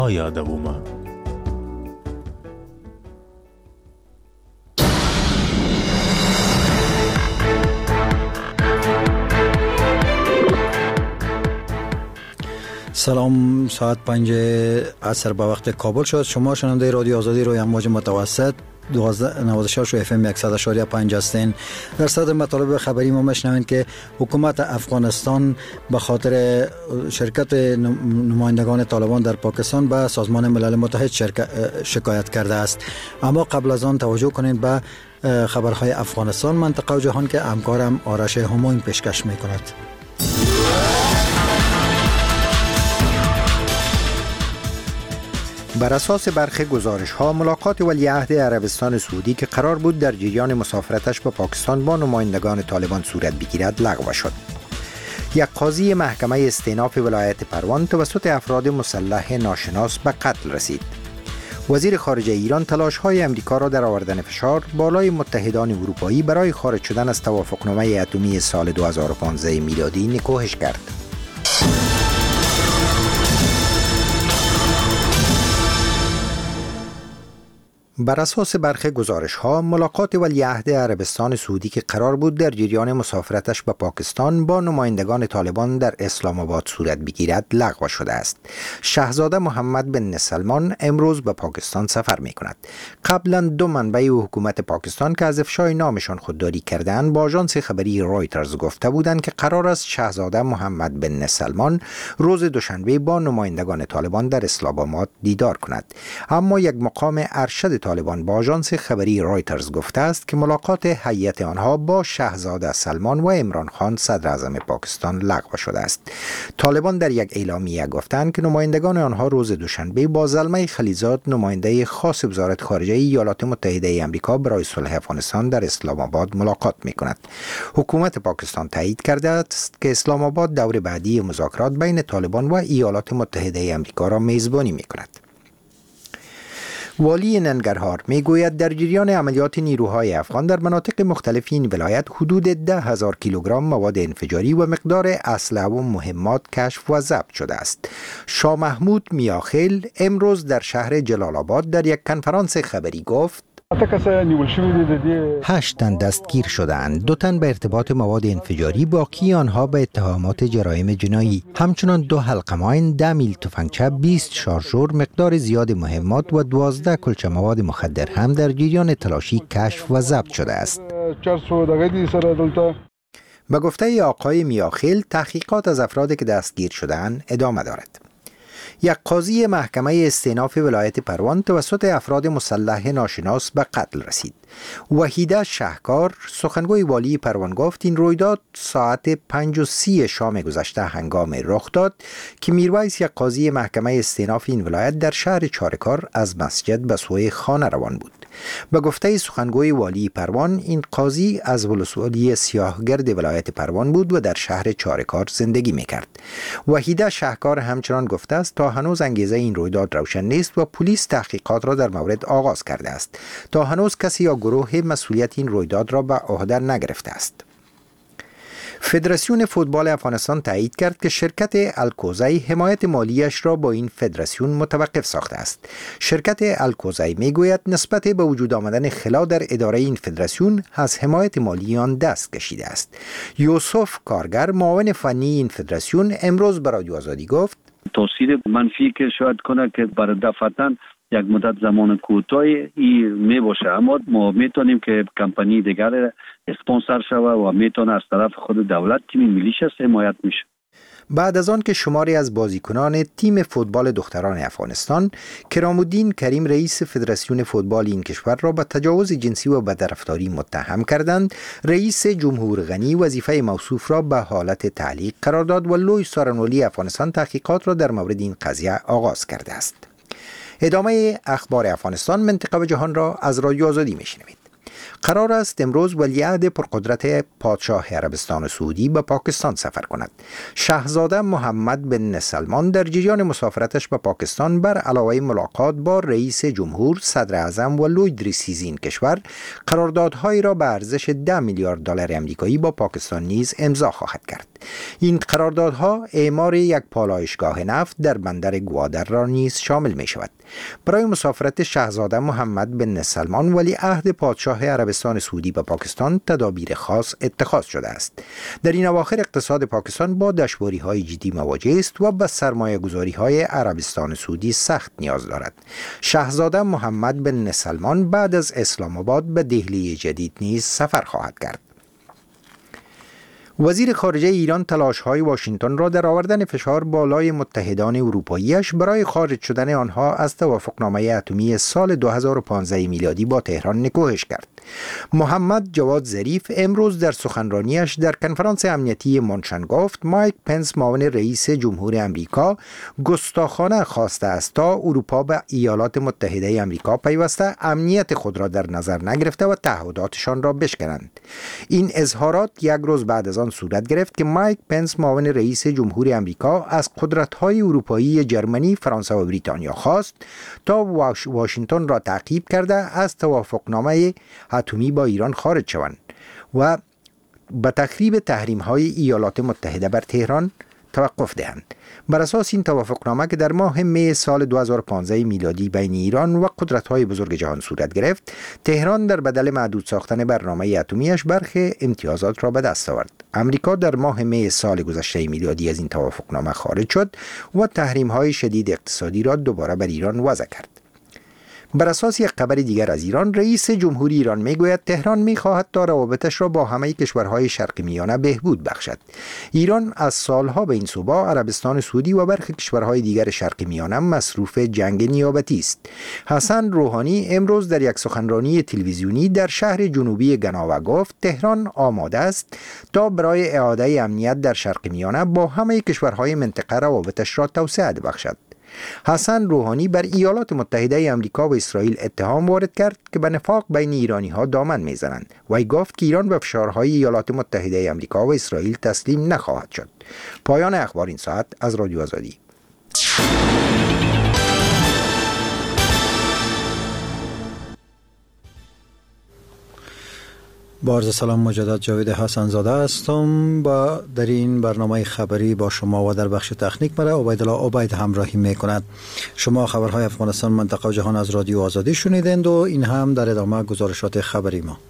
یادومه. سلام، ساعت 5 عصر به وقت کابل شد. شما شنونده رادیو آزادی روی امواج متوسط 96 و FM 100.5 هستین. در صدر مطالب خبری ما میشنوین که حکومت افغانستان به خاطر شرکت نمایندگان طالبان در پاکستان به سازمان ملل متحد شکایت کرده است. اما قبل از آن توجه کنین به خبرهای افغانستان، منطقه و جهان که همکارم آرش هماین پیشکش میکند. بر اساس برخی گزارش‌ها ملاقات ولیعهد عربستان سعودی که قرار بود در جریان مسافرتش به پاکستان با نمایندگان طالبان صورت بگیرد لغو شد. یک قاضی محکمه استئناف ولایت پروان توسط افراد مسلح ناشناس به قتل رسید. وزیر خارجه ایران تلاش‌های امریکا را در آوردن فشار بالای متحدان اروپایی برای خارج شدن از توافقنامه اتمی سال 2015 میلادی نکوهش کرد. بر اساس برخی گزارش‌ها ملاقات ولیعهد عربستان سعودی که قرار بود در جریان مسافرتش به پاکستان با نمایندگان طالبان در اسلام آباد صورت بگیرد لغو شده است. شاهزاده محمد بن سلمان امروز به پاکستان سفر می‌کند. قبلا دو منبع حکومت پاکستان که از افشای نامشان خودداری کردند با آژانس خبری رایترز گفته بودند که قرار است شاهزاده محمد بن سلمان روز دوشنبه با نمایندگان طالبان در اسلام آباد دیدار کند. اما یک مقام ارشد طالبان با آژانس خبری رایترز گفته است که ملاقات هیئت آنها با شاهزاده سلمان و عمران خان صدر اعظم پاکستان لغو شده است. طالبان در یک اعلامیه گفتند که نمایندگان آنها روز دوشنبه با زلمه خلیزاد نماینده خاص وزارت خارجه ایالات متحده آمریکا برای صلح افغانستان در اسلام آباد ملاقات می‌کند. حکومت پاکستان تایید کرده است که اسلام آباد دور بعدی مذاکرات بین طالبان و ایالات متحده آمریکا را میزبانی می‌کند. والی ننگرهار میگوید در جریان عملیات نیروهای افغان در مناطق مختلف این ولایت حدود 10,000 کیلوگرم مواد انفجاری و مقدار اسلحه و مهمات کشف و ضبط شده است. شاه محمود میاخیل امروز در شهر جلال آباد در یک کنفرانس خبری گفت 8 تن دستگیر شدند، 2 تن به ارتباط مواد انفجاری، باقی آنها به اتهامات جرایم جنایی. همچنان 2 حلقه ماین، 10 میل تفنگچه، 20 شارژور، مقدار زیاد مهمات و 12 کلچه مواد مخدر هم در جریان تلاشی کشف و ضبط شده است. به گفته آقای میاخیل تحقیقات از افرادی که دستگیر شدند ادامه دارد. یک قاضی محکمه استئناف ولایت پروان توسط افراد مسلح ناشناس به قتل رسید. وحیده شهکار سخنگوی والی پروان گفت این رویداد ساعت 5:30 شام گذشته هنگام رخ داد که میرویس یک قاضی محکمه استئناف این ولایت در شهر چارکار از مسجد به سوی خانه روان بود. به گفته سخنگوی والی پروان این قاضی از ولسوالی سیاهگرد ولایت پروان بود و در شهر چارکار زندگی میکرد. وحیده شهکار همچنان گفته است تا هنوز انگیزه این رویداد روشن نیست و پلیس تحقیقات را در مورد آغاز کرده است. تا هنوز کسی یا گروه مسئولیت این رویداد را به عهده نگرفته است. فدراسیون فوتبال افغانستان تایید کرد که شرکت الکوزی حمایت مالیش را با این فدراسیون متوقف ساخته است. شرکت الکوزی میگوید نسبت به وجود آمدن خلا در اداره این فدراسیون از حمایت مالی آن دست کشیده است. یوسف کارگر معاون فنی این فدراسیون امروز به رادیو آزادی گفت تاثیر منفی که شاید کنه که برای دفعتاً یک مدت زمان کوتاهی می باشه، اما ما میتونیم که کمپانی دیگر اسپانسر شوه و میتونه از طرف خود دولت تیم ملیش حمایت میشه. بعد از آن که شماری از بازیکنان تیم فوتبال دختران افغانستان کرام‌الدین کریم رئیس فدراسیون فوتبال این کشور را به تجاوز جنسی و بدرفتاری متهم کردند، رئیس جمهور غنی وظیفه موصوف را به حالت تعلیق قرار داد و لوی سارنولی افغانستان تحقیقات را در مورد این قضیه آغاز کرده است. ادامه اخبار افغانستان، منطقه و جهان را از رادیو آزادی میشنوید. قرار است امروز ولیعهد پرقدرت پادشاه عربستان سعودی به پاکستان سفر کند. شاهزاده محمد بن سلمان در جریان مسافرتش به پاکستان بر علاوه ملاقات با رئیس جمهور، صدر اعظم و لوید ریسیزی این کشور قراردادهایی را به ارزش $10 میلیارد آمریکایی با پاکستان نیز امضا خواهد کرد. این قراردادها اعمار یک پالایشگاه نفت در بندر گوادر را نیز شامل می شود. برای مسافرت شاهزاده محمد بن سلمان ولی عهد پادشاه عربستان سعودی به پاکستان تدابیر خاص اتخاذ شده است. در این اواخر اقتصاد پاکستان با دشواری‌های جدی مواجه است و به سرمایه‌گذاری‌های عربستان سعودی سخت نیاز دارد. شاهزاده محمد بن سلمان بعد از اسلام آباد به دهلی جدید نیز سفر خواهد کرد. وزیر خارجه ایران تلاش‌های واشنگتن را در آوردن فشار بالای متحدان اروپایی‌اش برای خارج شدن آنها از توافقنامه اتمی سال 2015 میلادی با تهران نکوهش کرد. محمد جواد ظریف امروز در سخنرانیش در کنفرانس امنیتی مونشن گفت مایک پنس معاون رئیس جمهور آمریکا گستاخانه خواسته است تا اروپا به ایالات متحده آمریکا پیوسته امنیت خود را در نظر نگرفته و تعهداتشان را بشکنند. این اظهارات یک روز بعد از آن صورت گرفت که مایک پنس معاون رئیس جمهور آمریکا از قدرت‌های اروپایی جرمنی، فرانسه و بریتانیا خواست تا واشنگتن را تعقیب کرده از توافقنامه اتمی با ایران خارج شوند و به تخریب تحریم‌های ایالات متحده بر تهران توقف دهند. بر اساس این توافقنامه که در ماه می سال 2015 میلادی بین ایران و قدرت‌های بزرگ جهان صورت گرفت، تهران در بدل محدود ساختن برنامه اتمیش برخی امتیازات را به دست آورد. امریکا در ماه می سال گذشته میلادی از این توافقنامه خارج شد و تحریم‌های شدید اقتصادی را دوباره بر ایران وضع کرد. بر اساس یک خبر دیگر از ایران، رئیس جمهوری ایران میگوید تهران میخواهد تا روابطش را با همه کشورهای شرق میانه بهبود بخشد. ایران از سالها به این صوبا، عربستان سعودی و برخی کشورهای دیگر شرق میانه مصروف جنگ نیابتی است. حسن روحانی امروز در یک سخنرانی تلویزیونی در شهر جنوبی گناوه گفت تهران آماده است تا برای اعاده امنیت در شرق میانه با همه کشورهای منطقه روابطش را توسعه بخشد. حسن روحانی بر ایالات متحده آمریکا و اسرائیل اتهام وارد کرد که به نفاق بین ایرانی‌ها دامن می‌زنند و ای گفت که ایران به فشارهای ایالات متحده آمریکا و اسرائیل تسلیم نخواهد شد. پایان اخبار این ساعت از رادیو آزادی. با عرض سلام مجدد جاوید حسن زاده هستم و در این برنامه خبری با شما و در بخش تکنیک مرا عبیدالله عبید همراهی میکند. شما خبرهای افغانستان، منطقه و جهان از رادیو آزادی شنیدند و این هم در ادامه گزارشات خبری ما.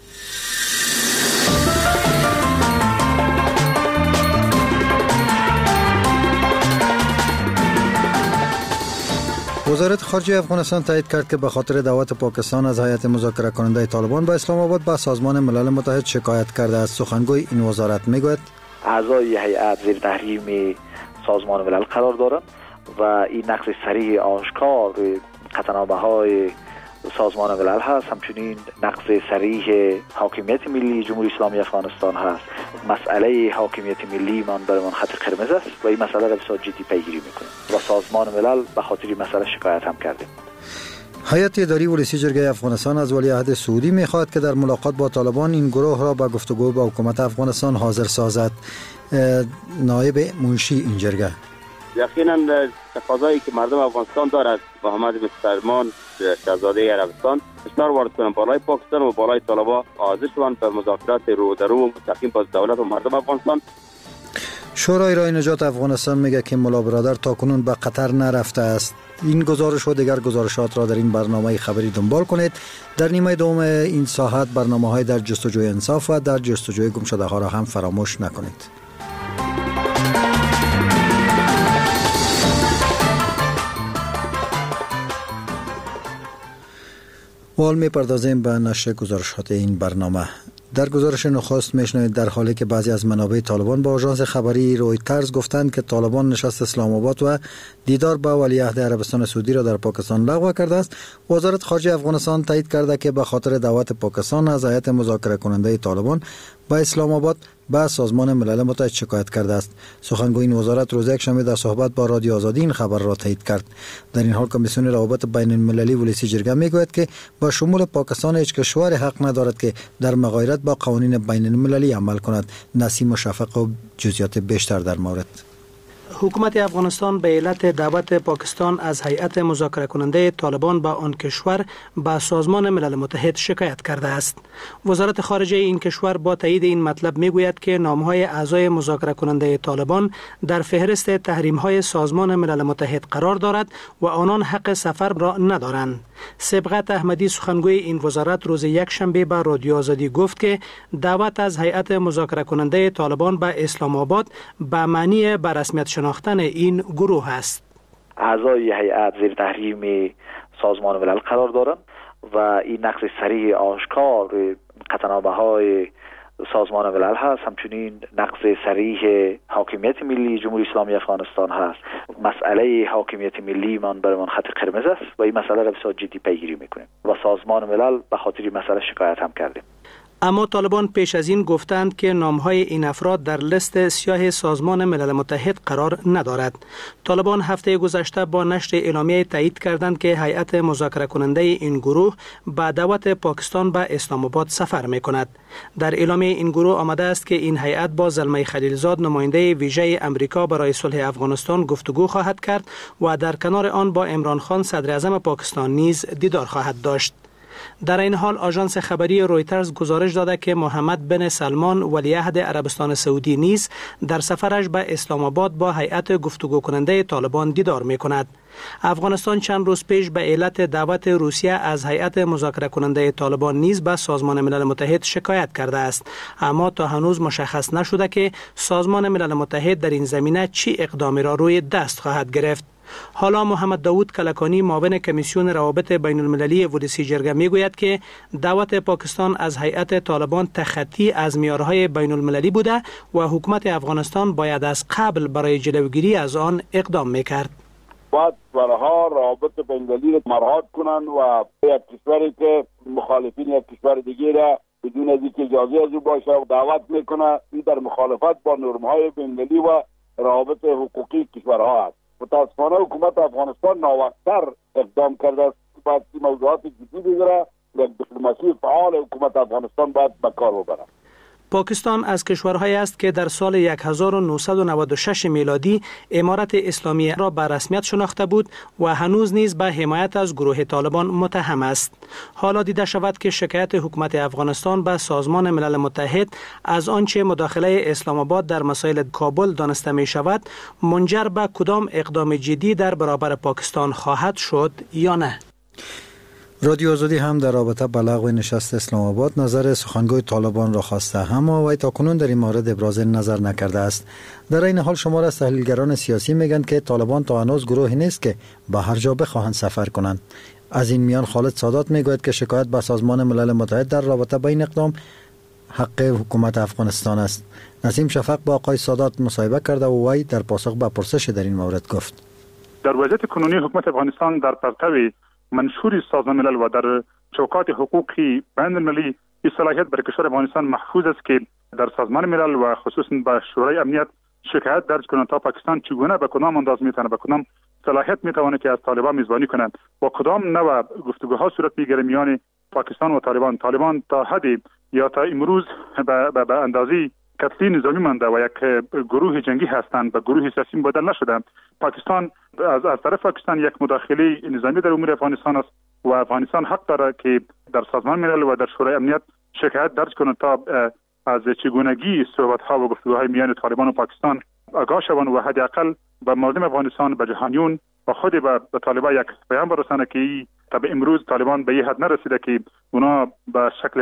وزارت خارجه افغانستان تایید کرد که به خاطر دعوت پاکستان از هیئت مذاکره کننده طالبان به اسلام آباد به سازمان ملل متحد شکایت کرده است. سخنگوی این وزارت میگوید اعضای هیئت زیر تحریم سازمان ملل قرار دارند و این نقض صریح آشکار قطعنامه‌های سازمان ملل هست، همچنین نقض صریح حاکمیت ملی جمهوری اسلامی افغانستان هست. مسئله حاکمیت ملی من برای من خط قرمز است و این مسئله را بسیار جدی پیگیری میکنیم و سازمان ملل به خاطر این مسئله شکایت هم کردیم. هیئت اداری ولسی جرگه افغانستان از ولیعهد سعودی میخواهد که در ملاقات با طالبان این گروه را به گفتگو با حکومت افغانستان حاضر سازد. نایب منشی این جرگه: یقینا تقاضایی که مردم افغانستان دارد محمد بن سلمان شاهزاده عربستان اصرار وارد کنند بالای پاکستان و بالای طالبان حاضر شوند به مذاکرات رو در رو مستقیم با دولت و مردم افغانستان. شورای رای نجات افغانستان میگه که ملا برادر تاکنون به قطر نرفته است. این گزارش و دیگر گزارشات را در این برنامه خبری دنبال کنید. در نیمه دوم این ساعت برنامه‌های در جستجوی انصاف و در جستجوی گمشده ها را هم فراموش نکنید. حال می‌پردازیم به نشر گزارشات این برنامه. در گزارش نخست میشنوید در حالی که بعضی از منابع طالبان با آژانس خبری رویترز گفتند که طالبان نشست اسلام آباد و دیدار با ولیعهد عربستان سعودی را در پاکستان لغو کرده است، وزارت خارجه افغانستان تایید کرده که به خاطر دعوت پاکستان از هیئت مذاکره کننده طالبان به اسلام آباد به سازمان ملل متحد شکایت کرده است. سخنگوی این وزارت روز یکشنبه در صحبت با رادیو آزادی این خبر را تایید کرد. در این حال کمیسیون روابط بین المللی ولسی جرگه میگوید که با شمول پاکستان هیچ کشور حق ندارد که در مغایرت با قوانین بین المللی عمل کند. نسیم و شفق و جزئیات بیشتر در مورد. حکومت افغانستان به علت دعوت پاکستان از هیئت مذاکره کننده طالبان به آن کشور به سازمان ملل متحد شکایت کرده است. وزارت خارجه این کشور با تایید این مطلب میگوید که نامهای اعضای مذاکره کننده طالبان در فهرست تحریم‌های سازمان ملل متحد قرار دارد و آنان حق سفر را ندارند. سبقت احمدی سخنگوی این وزارت روز یکشنبه به رادیو آزادی گفت که دعوت از هیئت مذاکره کننده طالبان به اسلام آباد به معنی به رسمیت شناختن این گروه است. اعضای هیئت زیر تحریم سازمان ملل قرار دارند و این نقض صریح آشکار قطعنامه‌های سازمان ملل هست، همچنین نقض صریح حاکمیت ملی جمهوری اسلامی افغانستان هست. مسئله حاکمیت ملی من برای من خط قرمز است و این مسئله را بسیار جدی پیگیری میکنیم و سازمان ملل به خاطر مسئله شکایت هم کردیم. اما طالبان پیش از این گفتند که نامهای این افراد در لیست سیاه سازمان ملل متحد قرار ندارد. طالبان هفته گذشته با نشر اعلامیه تایید کردند که هیئت مذاکره کننده این گروه با دعوت پاکستان به اسلام آباد سفر می کند. در اعلامیه این گروه آمده است که این هیئت با زلمه خلیلزاد نماینده ویژه امریکا برای صلح افغانستان گفتگو خواهد کرد و در کنار آن با عمران خان صدر اعظم پاکستان نیز دیدار خواهد داشت. در این حال آژانس خبری رویترز گزارش داده که محمد بن سلمان ولیعهد عربستان سعودی نیز در سفرش به اسلام آباد با هیئت گفتگو کننده طالبان دیدار می کند. افغانستان چند روز پیش به علت دعوت روسیه از هیئت مذاکره کننده طالبان نیز به سازمان ملل متحد شکایت کرده است، اما تا هنوز مشخص نشده که سازمان ملل متحد در این زمینه چی اقدامی را روی دست خواهد گرفت. حالا محمد داوود کلکانی معاون کمیسیون روابط بین المللی ودیسی جرگه میگوید که دعوت پاکستان از هیئت طالبان تخطی از معیارهای بین المللی بوده و حکومت افغانستان باید از قبل برای جلوگیری از آن اقدام میکرد. باید برها روابط بین المللی را مراعات کنند و یک کشوری که مخالفین یک کشور دیگه را بدون از اینکه اجازه از او باشه دعوت میکنه، این در مخالفت با نرم‌های بین المللی و روابط حقوقی کشورها است. متاسفانه حکومت افغانستان ناوقت‌تر اقدام کرده است. باید این موضوعات جدی بگیره. یک دیپلماسی فعال حکومت افغانستان باید به کار ببره. پاکستان از کشورهایی است که در سال 1996 میلادی امارت اسلامی را به رسمیت شناخته بود و هنوز نیز به حمایت از گروه طالبان متهم است. حالا دیده شود که شکایت حکومت افغانستان به سازمان ملل متحد از آنچه مداخله اسلام آباد در مسائل کابل دانسته می شود منجر به کدام اقدام جدی در برابر پاکستان خواهد شد یا نه. رادیو آزادی هم در رابطه با لغو نشست اسلام آباد نظر سخنگوی طالبان را خواسته، اما وی تاکنون در این مورد ابراز نظر نکرده است. در این حال شمار از تحلیلگران سیاسی میگن که طالبان تا هنوز گروهی نیست که به هر جا بخواهند سفر کنند. از این میان خالد سادات میگوید که شکایت به سازمان ملل متحد در رابطه با این اقدام حق حکومت افغانستان است. نسیم شفق با آقای سادات مصاحبه کرده و وی در پاسخ به پرسش در این مورد گفت: در وضعیت کنونی حکومت افغانستان در پرتو منشور سازمان ملل و در چوکات حقوقی بین المللی این صلاحیت برای کشور افغانستان محفوظ است که در سازمان ملل و خصوصا به شورای امنیت شکایت درج کنند تا پاکستان چگونه به کدام انداز میتونه، به کدام صلاحیت میتونه که از طالبان میزبانی کنند و کدام نوع گفتگوها صورت میگیره میان پاکستان و طالبان تا حدی یا تا امروز به اندازی کتلی نظامی مانده و یک گروه جنگی هستند به گروه سیاسی بدل نشده. پاکستان از طرف پاکستان یک مداخله نظامی در امور افغانستان است و افغانستان حق داره که در سازمان ملل و در شورای امنیت شکایت درج کنند تا از چگونگی صحبت‌ها و گفتگوهای میان طالبان و پاکستان آگاه شوند و حداقل به مردم افغانستان به جهانیون و خود به طالبان یک پیام برسانه که تا به امروز طالبان به این حد نرسیده که اونا به شکل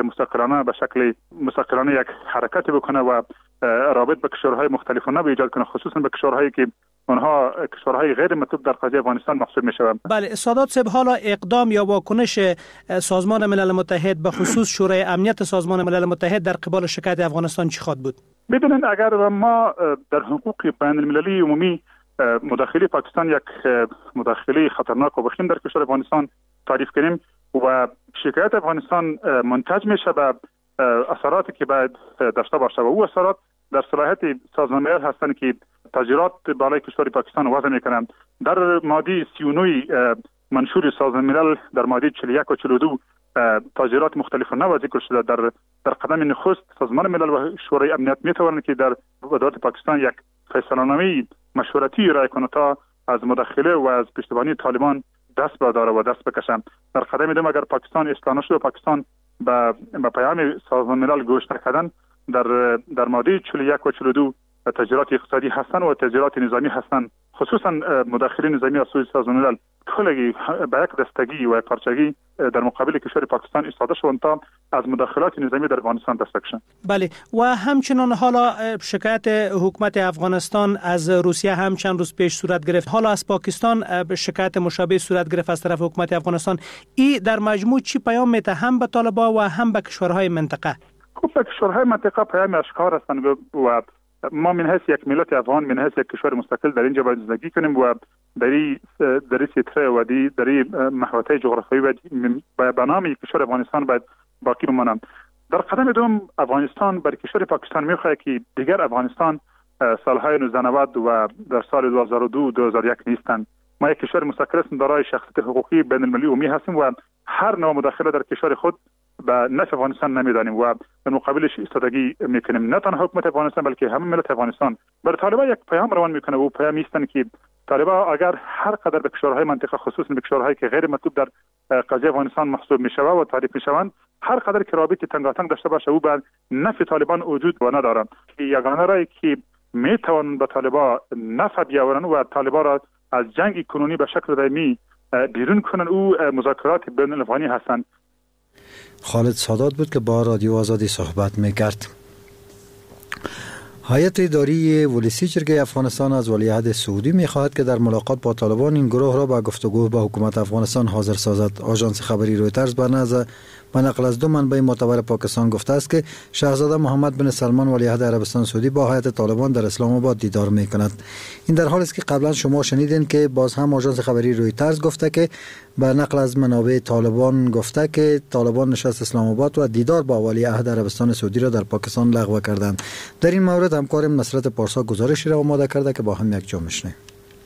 مستقلانه یک حرکت بکنه و رابط به کشورهای مختلفانه به ایجاد کنه، خصوصا به کشورهایی که آنها کشورهای غیر مطلوب در قضیه افغانستان محسوب میشوند. بله سادات صاحب، حالا اقدام یا واکنش سازمان ملل متحد به خصوص شورای امنیت سازمان ملل متحد در قبال شکایت افغانستان چی خواهد بود؟ ببینید، اگر ما در حقوق بین المللی عمومی مداخله پاکستان یک مداخله خطرناک و وخیم در کشور افغانستان تعریف کنیم و شکایت افغانستان منتج میشه به اثراتی که باید داشته باشه و او اثرات در صلاحیت سازمان ملل هستند که تاجرات بالای کشور پاکستان وضع میکنند. در ماده 39 منشور سازمان ملل در ماده 41 و 42 تاجرات مختلفانه ذکر شده. در قدم نخست سازمان ملل و شورای امنیت میتوانند که در ودایت پاکستان یک فیصله‌نامه مشورتی ارائه کنه تا از مداخله و از پشتیبانی طالبان دست برداره و دست بکشه. در قدم دوم اگر پاکستان اصلاح نشد و پاکستان به پیام سازمان ملل گوش نکردن در ماده 41 و 42 تغییرات اقتصادی هستند و تغییرات نظامی هستند، خصوصا مداخله نظامی از سوی سازمان ملل کلگی به یک دستگی و پارچگی در مقابل کشور پاکستان ایستاده شوند تا از مداخلات نظامی در افغانستان دست بکشند. بله، و همچنان حالا شکایت حکومت افغانستان از روسیه هم چند روز پیش صورت گرفت، حالا از پاکستان شکایت مشابه صورت گرفت از طرف حکومت افغانستان. این در مجموع چی پیام میده هم به طالبان و هم به کشورهای منطقه؟ خب به کشورهای منطقه پیام اشکار هستند و ما من حیث یک ملت افغان، من حیث یک کشور مستقل در اینجا باید زندگی کنیم و در سیطره و در محوطه جغرافیایی و به نام کشور افغانستان باید باقی بمانم. در قدم دوم افغانستان برای کشور پاکستان میخواهد که دیگر افغانستان سالهای 1990 و در سال 2002 2001 نیستند. ما یک کشور مستقل هستیم، دارای شخصیت حقوقی بین المللی عمومی هستیم و هر نوع مداخله در کشور خود به نفع افغانستان نمیدانیم و در مقابلش ایستادگی میکنیم. نه تنها حکومت افغانستان بلکه همه ملت افغانستان. برای طالبان یک پیام روان میکنه و پیام است که طالبان اگر هر قدر به کشورهای منطقه، خصوصا به کشورهایی که غیر مطلوب در قضیه افغانستان محسوب میشوه و تعریف میشوند، هر قدر که رابطه تنگاتنگ داشته باشه او به نفع طالبان وجود و ندارد. یگانه رایی که میتوان به طالبان نفع بیاورن و طالبان را از جنگ کنونی به شکل دائمی بیرون کنن او مذاکرات بین الافغانی هستند. خالد سادات بود که با رادیو آزادی صحبت میکرد. هیئت اداری ولسی جرگه افغانستان از ولیعهد سعودی می‌خواهد که در ملاقات با طالبان این گروه را به گفتگو با حکومت افغانستان حاضر سازد. آژانس خبری رویترز به نقل از دو منبع معتبر پاکستان گفته است که شاهزاده محمد بن سلمان ولیعهد عربستان سعودی با هیئت طالبان در اسلام آباد دیدار می‌کند. این در حالی است که قبلا شما شنیدین که باز هم آژانس خبری رویترز گفته که به نقل از منابع طالبان گفته که طالبان نشست اسلام آباد و دیدار با ولیعهد عربستان سعودی را در پاکستان لغو کردند. در این مورد همکارم نصرت پارسا گزارشی را آماده کرده که با هم یک جا میشنویم.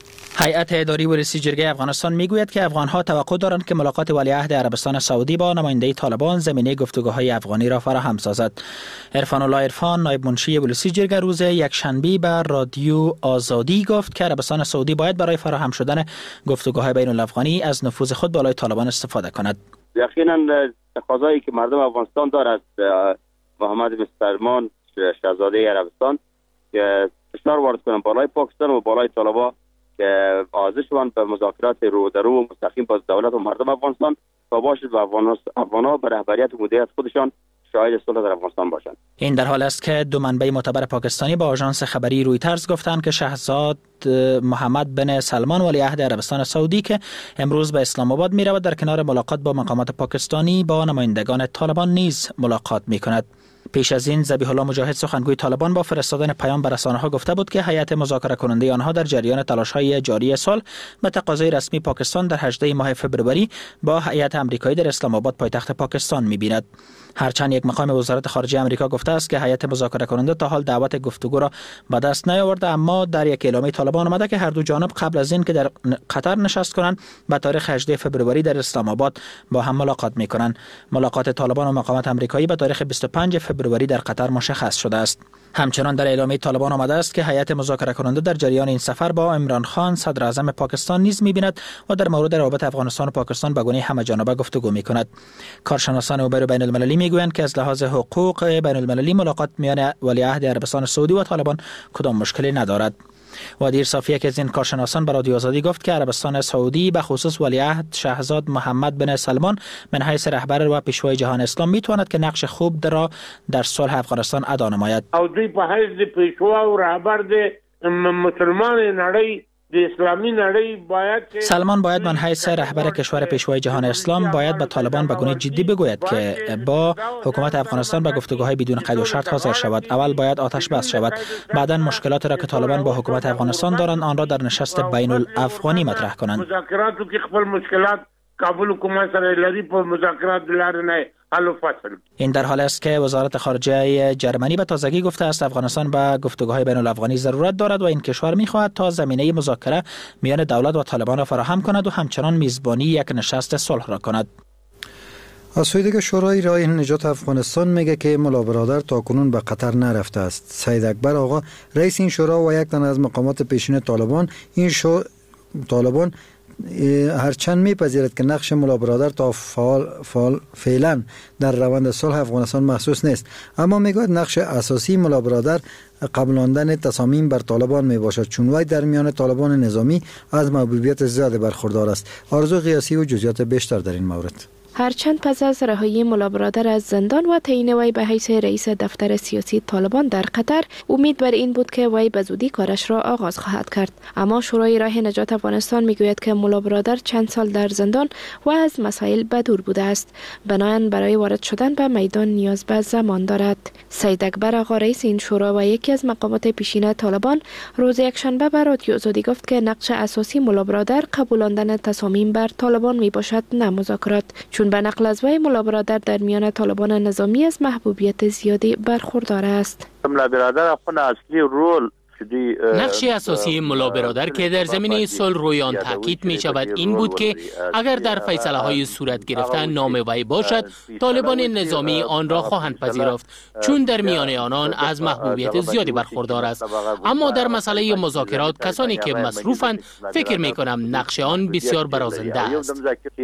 هیئت اداری ولسی جرگه افغانستان میگوید که افغانها توقع دارند که ملاقات ولیعهد عربستان سعودی با نماینده طالبان زمینه گفتگوهای افغانی را فراهم سازد. عرفان الله عرفان، نایب منشی ولسی جرگه، روز یکشنبه به رادیو آزادی گفت که عربستان سعودی باید برای فراهم شدن گفتگوهای بین الافغانی از نفوذ خود بالای طالبان استفاده کند. یقینا تقاضایی که مردم افغانستان دارد محمد بن سلمان شاهزاده عربستان که فشار وارد کنند بالای پاکستان و بالای طالبان که حاضر شوند به مذاکرات رو در رو مستقیم با دولت و مردم افغانستان تا باشد و افغان‌ها به رهبریت و مدیریت خودشان شاهد صلح در افغانستان باشند. این در حال است که دو منبع معتبر پاکستانی با آژانس خبری رویترز گفتند که شاهزاده محمد بن سلمان ولیعهد عربستان سعودی که امروز به اسلام آباد می‌رود در کنار ملاقات با مقامات پاکستانی با نمایندگان طالبان نیز ملاقات می‌کند. پیش از این ذبیح الله مجاهد سخنگوی طالبان با فرستادن پیام به رسانه‌ها گفته بود که هیئت مذاکره کننده آنها در جریان تلاش‌های جاری سال به تقاضای رسمی پاکستان در 18 ماه فوریه با هیئت آمریکایی در اسلام آباد پایتخت پاکستان می‌بیند. هرچند یک مقام وزارت خارجه آمریکا گفته است که هیئت مذاکره کننده تا حال دعوت گفتگو را به دست نیاورده، اما در یک اعلامیه طالبان آمده که هر دو جانب قبل از این که در قطر نشست کنند به تاریخ 18 فوریه در اسلام آباد با هم ملاقات می‌کنند. ملاقات طالبان و مقامات آمریکایی به تاریخ 25 فوریه در قطر مشخص شده است. همچنان در اعلامیه طالبان آمده است که هیئت مذاکره کننده در جریان این سفر با عمران خان صدر اعظم پاکستان نیز می‌بیند و در مورد روابط افغانستان و پاکستان به گونه همه‌جانبه گفتگو می‌کند. کارشناسان امور بین المللی می‌گویند که از لحاظ حقوق بین المللی ملاقات میان ولیعهد عربستان سعودی و طالبان کدام مشکلی ندارد. و دیر صافیه که از این کارشناسان به رادیو آزادی گفت که عربستان سعودی به خصوص ولیعهد شاهزاده محمد بن سلمان من حیث رهبر و پیشوای جهان اسلام میتواند که نقش خوب در صلح افغانستان ادا نماید. او دوی په حیث پیشوا او رهبر د مسلمان نړۍ د اسلامي نړۍ باید سلمان باید من حیث رهبر کشور پیشوای جهان اسلام باید به طالبان به گونه جدی بگوید که با حکومت افغانستان به گفتگوهای بدون قید و شرط حاضر شود. اول باید آتش بس شود، بعدا مشکلات را که طالبان با حکومت افغانستان دارند آن را در نشست بین الافغانی مطرح کنند. مذاکراتو کې خپل مشکلات کابل حکومت سره لري په مذاکرات لار نه حل و فصل. این در حال است که وزارت خارجه جرمنی به تازگی گفته است افغانستان به گفتگوهای بین الافغانی ضرورت دارد و این کشور می‌خواهد تا زمینه مذاکره میان دولت و طالبان را فراهم کند و همچنان میزبانی یک نشست صلح را کند. از سوی دیگه شورای راه نجات افغانستان میگه که ملا برادر تاکنون به قطر نرفته است. سید اکبر آقا رئیس این شورا و یک تن از مقامات پیشین طالبان طالبان هرچند میپذیرد که نقش ملا برادر تا فعلا در روند صلح افغانستان محسوس نیست، اما میگوید نقش اساسی ملا برادر قبولاندن تصامیم بر طالبان می باشد، چون وی در میان طالبان نظامی از محبوبیت زیاد برخوردار است. آرزو قیاسی و جزئیات بیشتر در این مورد. هرچند پس از رهایی ملا برادر از زندان و تعیین وی به حیث رئیس دفتر سیاسی طالبان در قطر، امید بر این بود که وی به زودی کارش را آغاز خواهد کرد، اما شورای راه نجات افغانستان میگوید که ملا برادر چند سال در زندان و از مسائل بدور بوده است، بنابراین برای وارد شدن به میدان نیاز به زمان دارد. سید اکبر آقا رئیس این شورا و یکی از مقامات پیشین طالبان روز یکشنبه به رادیو آزادی گفت که نقش اساسی ملا برادر قبولاندن تصامیم بر طالبان می باشد، نه مذاکرات، چون به نقل از وی ملا برادر در میان طالبان نظامی از محبوبیت زیادی برخوردار است. ملا برادر خود اصلی رول نقش اساسی ملا برادر که در زمینه صلح روی آن تاکید می شود این بود که اگر در فیصله های صورت گرفتن نام وی باشد، طالبان نظامی آن را خواهند پذیرفت، چون در میان آنان از محبوبیت زیادی برخوردار است. اما در مسئله مذاکرات کسانی که مصروفند، فکر می کنم نقش آن بسیار برازنده است.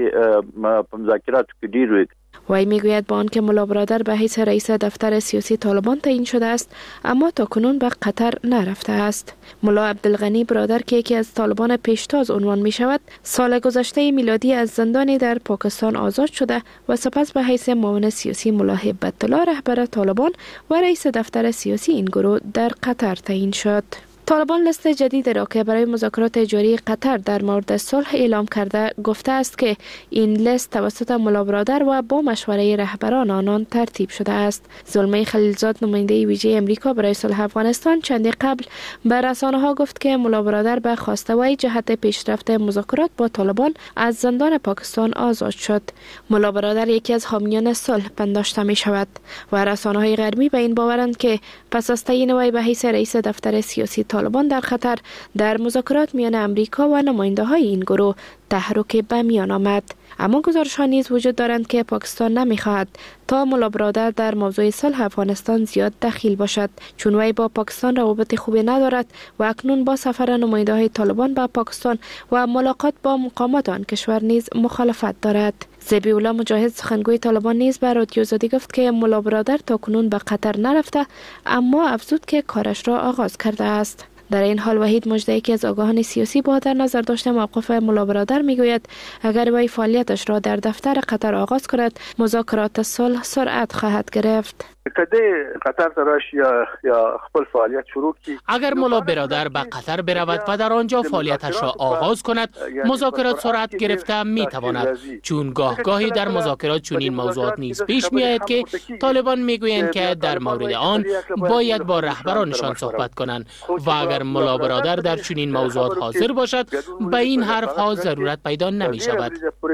وی میگوید با آنکه ملا برادر به حیث رئیس دفتر سیاسی طالبان تعیین شده است، اما تاکنون به قطر نرفته است. ملا عبدالغنی برادر که یکی از طالبان پیشتاز عنوان می شود، سال گذشته میلادی از زندانی در پاکستان آزاد شده و سپس به حیث معاون سیاسی ملا هیبت الله رهبر طالبان و رئیس دفتر سیاسی این گروه در قطر تعیین شد. طالبان لیست جدید را که برای مذاکرات جاری قطر در مورد صلح اعلام کرده گفته است که این لیست توسط ملا برادر و با مشوره رهبران آنان ترتیب شده است. زلمه خلیلزاد نماینده ویژه امریکا برای صلح افغانستان چندی قبل به رسانه‌ها گفت که ملا برادر به خواسته وی جهت پیشرفت مذاکرات با طالبان از زندان پاکستان آزاد شد. ملا برادر یکی از حامیان صلح پنداشته می شود و رسانه‌های غربی به این باورند که پس از تعیین وی به حیث رئیس دفتر سیاسی طالبان در خطر، در مذاکرات میان امریکا و نماینده های این گروه تحرک به میان آمد. اما گزارش ها نیز وجود دارند که پاکستان نمیخواهد تا ملا برادر در موضوع صلح افغانستان زیاد دخیل باشد، چون وی با پاکستان روابط خوبی ندارد و اکنون با سفر نماینده های طالبان به پاکستان و ملاقات با مقامات آن کشور نیز مخالفت دارد. ذبیح الله مجاهد سخنگوی طالبان نیز به رادیو آزادی گفت که ملا برادر تاکنون به قطر نرفته، اما افزود که کارش را آغاز کرده است. در این حال وحید مجدی که از آگاهان سیاسی با در نظر داشته موقف ملا برادر میگوید اگر وی فعالیتش را در دفتر قطر آغاز کند، مذاکرات صلح سرعت خواهد گرفت. قطر تراش یا خپل فعالیت شروع کی، اگر ملا برادر به قطر برود و در آنجا فعالیتش را آغاز کند، مذاکرات سرعت گرفته می تواند، چون گاهی در مذاکرات چنین موضوعات نیز پیش می آید که طالبان میگویند که در مورد آن باید با رهبرانشان صحبت کنند و اگر ملا برادر در چنین موضوعات حاضر باشد، به این حرف ها ضرورت پیدا نمی شود.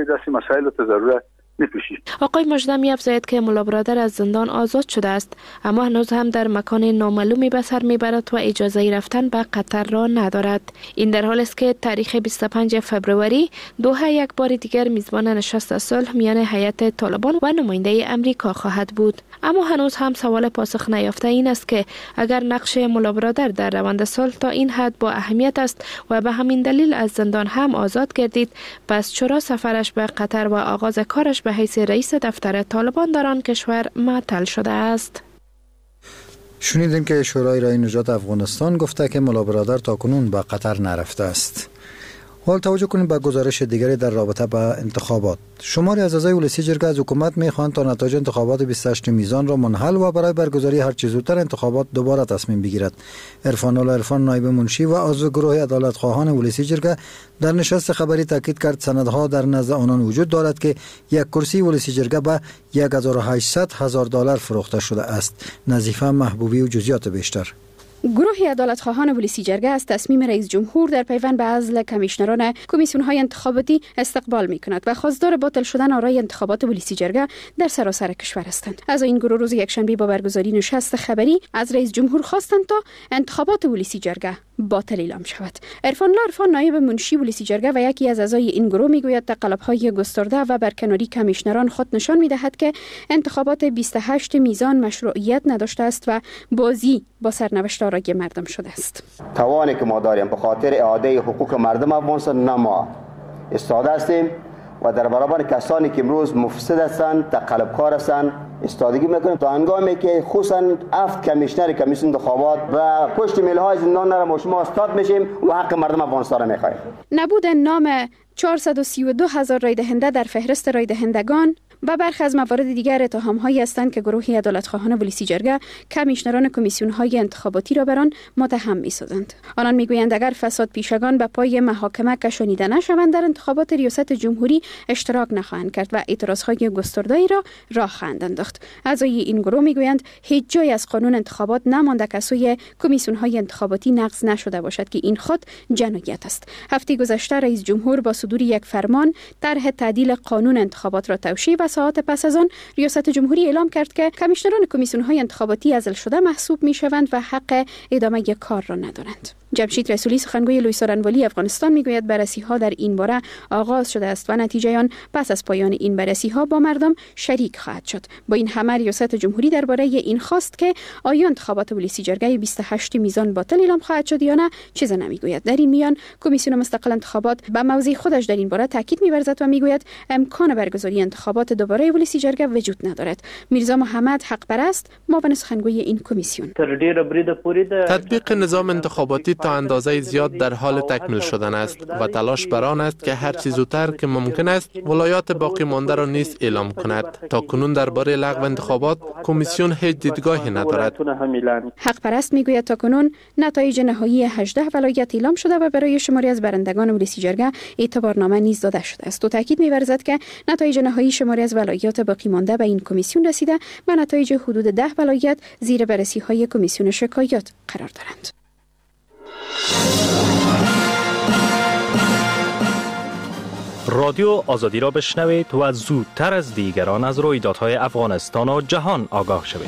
آقای مجدی می افزاید که ملا برادر از زندان آزاد شده است، اما هنوز هم در مکان نامعلومی به سر میبرد و اجازه رفتن به قطر را ندارد. این در حالی است که تاریخ 25 فوریه دوحه یک بار دیگر میزبان نشست صلح میان هیئت طالبان و نماینده امریکا خواهد بود. اما هنوز هم سوال پاسخ نیافته این است که اگر نقش ملا برادر در روند صلح تا این حد با اهمیت است و به همین دلیل از زندان هم آزاد گردید، پس چرا سفرش به قطر و آغاز کارش به حیث رئیس دفتر طالبان در آن کشور معطل شده است؟ شنیدیم که شورای راه نجات افغانستان گفته که ملا برادر تاکنون به قطر نرفته است. حال توجه کنید به گزارش دیگری در رابطه با انتخابات. شماری از اعضای ولسی جرگه از حکومت می‌خواهند تا نتایج انتخابات 28 میزان را منحل و برای برگزاری هر چه زودتر انتخابات دوباره تصمیم بگیرد. عرفان الله عرفان نایب منشی و عضو گروه عدالت خواهان ولسی جرگه در نشست خبری تاکید کرد سندها در نزد آنان وجود دارد که یک کرسی ولسی جرگه به $1,800,000 فروخته شده است. نظیفه محبوبی و جزئیات بیشتر. گروه عدالت خواهان ولسی جرگه از تصمیم رئیس جمهور در پیوند به عزل کمیشنران کمیسیون‌های انتخاباتی استقبال می‌کند و خواستار باطل شدن آرای انتخابات ولسی جرگه در سراسر کشور هستند. از این گروه روز یکشنبه با برگزاری نشست خبری از رئیس جمهور خواستند تا انتخابات ولسی جرگه باطل اعلام شود. عرفان الله عرفان نایب منشی پلیس جرگه و یکی از اعضای این گروه میگوید تقلب‌های گسترده و برکناری کمیشنران خود نشان می‌دهد که انتخابات 28 میزان مشروعیت نداشته است و بازی با سرنوشت آرای مردم شده است. توانی که ما داریم به خاطر اعاده حقوق مردم افغانستان نه ما ایستاده هستیم و در برابر کسانی که امروز مفسد هستند، تقلبکار هستند ایستادگی میکنیم تا هنگامی که خصوصا 7 کمیشنر کمیسیون انتخابات و پشت میلهای زندان نرم شما استاد میشیم و حق مردم افغانستان را میخواهیم. نبود نام 432,000 رای دهنده در فهرست رای دهندگان و برخی از موارد دیگر اتهام‌هایی هستند که گروه عدالت‌خواهان پلیس جرگه کمیشنران کمیسیون‌های انتخاباتی را بر آن متهم می‌سازند. آنان می‌گویند اگر فساد پیشگان به پای محاکمه کشانیده نشوند در انتخابات ریاست جمهوری اشتراک نخواهند کرد و اعتراض‌های گسترده‌ای را راه خواهند انداخت. اعضای این گروه می‌گویند هیچ جای از قانون انتخابات نمانده که سوی کمیسیون‌های انتخاباتی نقض نشده باشد که این خود جنایت است. هفته گذشته رئیس جمهور با صدور یک فرمان طرح تعدیل قانون انتخابات را توشیح و ساعات پس از آن ریاست جمهوری اعلام کرد که کمیشنران کمیسیون‌های انتخاباتی عزل شده محسوب می‌شوند و حق ادامه کار را ندارند. جمشید رسولی سخنگوی لوی سارنوالی افغانستان میگوید بررسی‌ها در این باره آغاز شده است و نتیجه آن پس از پایان این بررسی‌ها با مردم شریک خواهد شد. با این همه ریاست جمهوری درباره این خواست که آیا انتخابات پلیس جرگه 28 میزان باطل اعلام خواهد شد یا نه چیزی نمیگوید. در این میان کمیسیون مستقل انتخابات به موضع خودش در این باره تاکید می‌ورزد و میگوید امکان برگزاری انتخابات دوباره پلیس جرگه وجود ندارد. میرزا محمد حق پرست معاون سخنگوی این کمیسیون: تطبیق نظام انتخاباتی تا اندازه زیاد در حال تکمیل شدن است و تلاش بر آن است که هر چه زودتر که ممکن است ولایات باقی مانده را نیز اعلام کند. تا کنون درباره لغو انتخابات کمیسیون هیچ دیدگاهی ندارد. حق پرست میگوید تا کنون نتایج نهایی 18 ولایت اعلام شده و برای شماری از برندگان پلیس جرگه اعتبارنامه نیز داده شده است. و تاکید می‌ورزد که نتایج نهایی شماری از ولایات باقی مانده به این کمیسیون رسیده و نتایج حدود 10 ولایت زیر بررسی‌های کمیسیون شکایات قرار دارند. رادیو آزادی را بشنوید و زودتر از دیگران از رویدادهای افغانستان و جهان آگاه شوید.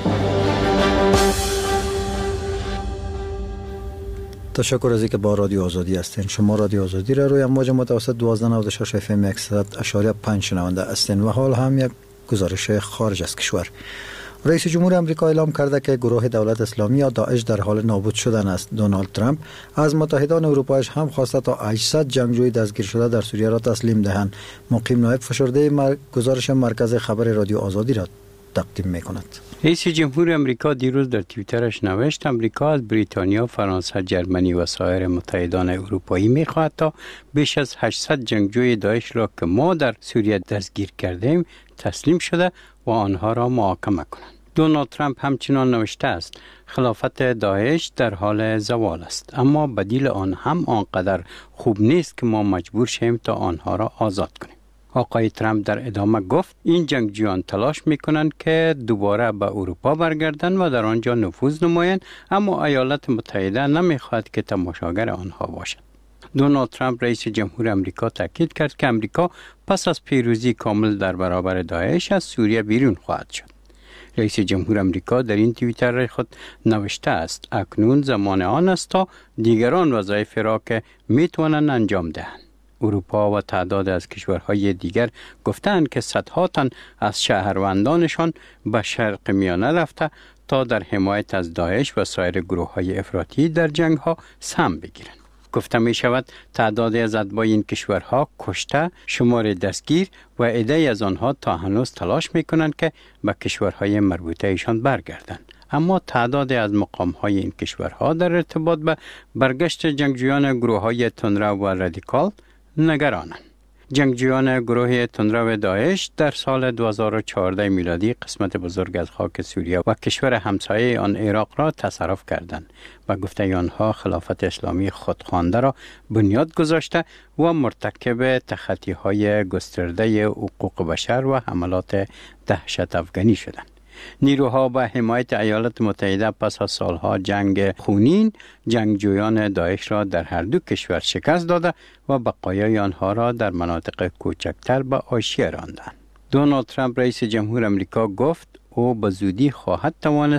تشکر از اینکه با رادیو آزادی هستین. شما رادیو آزادی را روی امواج متوسط 1296 FM 100.5 شنونده هستین و حال هم یک گزارش خارج از کشور. رئیس جمهور آمریکا اعلام کرده که گروه دولت اسلامی یا داعش در حال نابود شدن است. دونالد ترامپ از متحدان اروپایش هم خواسته تا 800 جنگجوی دستگیر شده در سوریه را تسلیم دهند. مقیم نایب فشرده گزارش مرکز خبر رادیو آزادی را تقدیم می‌کند. رئیس جمهور آمریکا دیروز در توییترش نوشت آمریکا از بریتانیا، فرانسه، جرمنی و سایر متحدان اروپایی می‌خواهد تا بیش از 800 جنگجوی داعش را که ما در سوریه دستگیر کردیم تسلیم شده و آنها را محاکمه کنند. دونالد ترامپ همچنان نوشته است خلافت داعش در حال زوال است، اما بدیل آن هم آنقدر خوب نیست که ما مجبور شیم تا آنها را آزاد کنیم. آقای ترامپ در ادامه گفت این جنگجویان تلاش میکنند که دوباره به اروپا برگردند و در آنجا نفوذ نمایند، اما ایالات متحده نمیخواهد که تماشاگر آنها باشد. دونالد ترامپ رئیس جمهور آمریکا تاکید کرد که آمریکا پس از پیروزی کامل در برابر داعش از سوریه بیرون خواهد شد. رئیس جمهور آمریکا در این توییتر خود نوشته است اکنون زمان آن است تا دیگران وظایف را که میتوانند انجام دهند. اروپا و تعداد از کشورهای دیگر گفتند که صدها تن از شهروندانشان به شرق میانه رفته تا در حمایت از داعش و سایر گروه‌های افراطی در جنگ‌ها سهم بگیرند. گفته می شود تعدادی از اتباع این کشورها کشته، شمار دستگیر و عده‌ای از آنها تا هنوز تلاش می کنند که به کشورهای مربوطه ایشان برگردند. اما تعدادی از مقام‌های این کشورها در ارتباط به برگشت جنگجویان گروه‌های تندرو و رادیکال نگرانند. جنگجویان گروه تندرو داعش در سال 2014 میلادی قسمت بزرگ از خاک سوریه و کشور همسایه آن عراق را تصرف کردند و گفته آنها خلافت اسلامی خودخوانده را بنیاد گذاشته و مرتکب تخطی‌های گسترده حقوق بشر و حملات دهشت افغانی شدند. نیروها به حمایت ایالات متحده پس از سالها جنگ خونین جنگجویان داعش را در هر دو کشور شکست داده و بقایای آنها را در مناطق کوچکتر به حاشیه راندند. دونالد ترامپ رئیس جمهور آمریکا گفت او به زودی خواهد توانست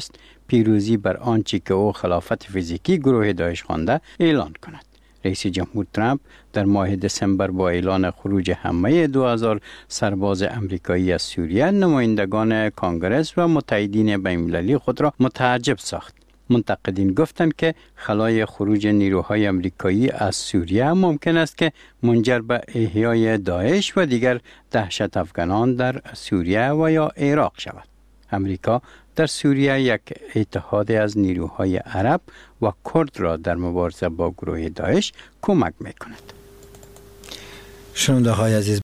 پیروزی بر آنچه که او خلافت فیزیکی گروه داعش خوانده اعلان کند. رئیس جمهور ترامپ در ماه دسامبر با اعلان خروج همه 2000 سرباز امریکایی از سوریه نمایندگان کانگرس و متحدین بین‌المللی خود را متعجب ساخت. منتقدین گفتند که خلای خروج نیروهای امریکایی از سوریه ممکن است که منجر به احیای داعش و دیگر دهشت افغانان در سوریه و یا عراق شود. امریکا در سوریه یک اتحاد از نیروهای عرب و کرد را در مبارزه با گروه داعش کمک می‌کند. شنونده های عزیز،